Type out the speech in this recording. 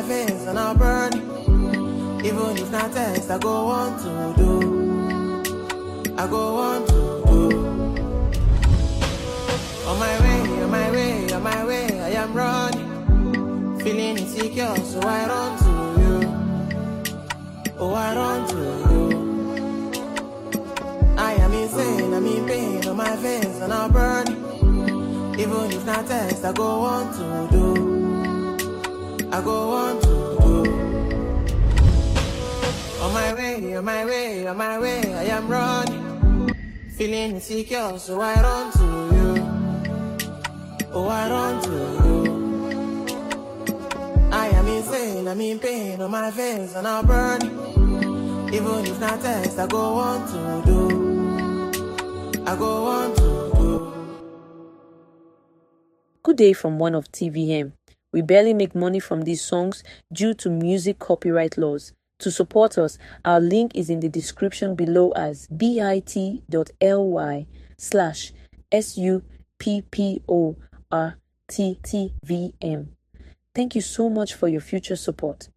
face and I'll burn. Even if not test, I go on to do. I go on to do. On my way, on my way, on my way, I am running. Feeling insecure, so I run to you. Oh, I run to you. I am insane, I'm in pain on my face and I'll burn. Even if not test, I go on to do. I go on to do. On my way, on my way, on my way, I am running. Feeling insecure, so I run to you. Oh, I run to you. I am insane, I'm in pain on my face and I'll burn. Even if not test, I go on to do. I go on to do. Good day from one of TVM. We barely make money from these songs due to music copyright laws. To support us, our link is in the description below as bit.ly/SUPPORTTVM. Thank you so much for your future support.